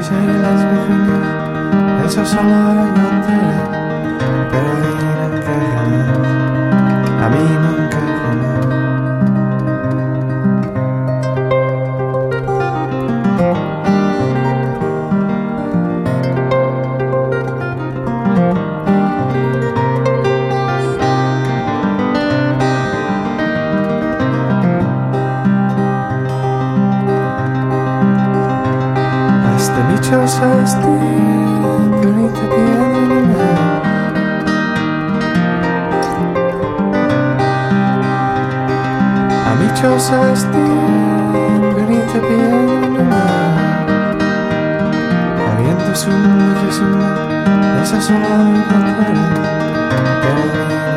y las vigilas, eso solo yo enteré, pero dime que jamás, a mí nunca jamás. Dichosasti, venite piedra. Amichosasti, venite piedra. Habiendo su mujer, esa sola encontraré.